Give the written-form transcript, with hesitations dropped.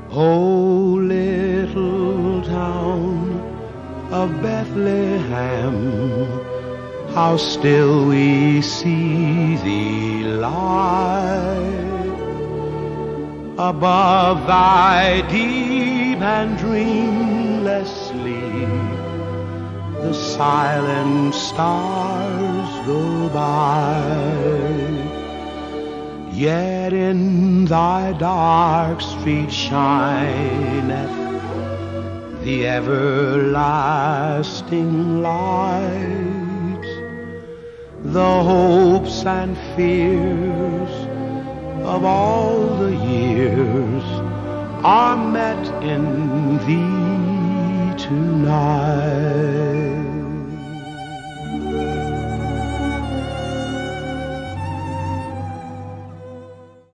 O little town of Bethlehem, how still we see thee lie above thy deep and dreamless sleep. The silent stars go by, yet in thy dark street shineth the everlasting light. The hopes and fears of all the years are met in thee tonight.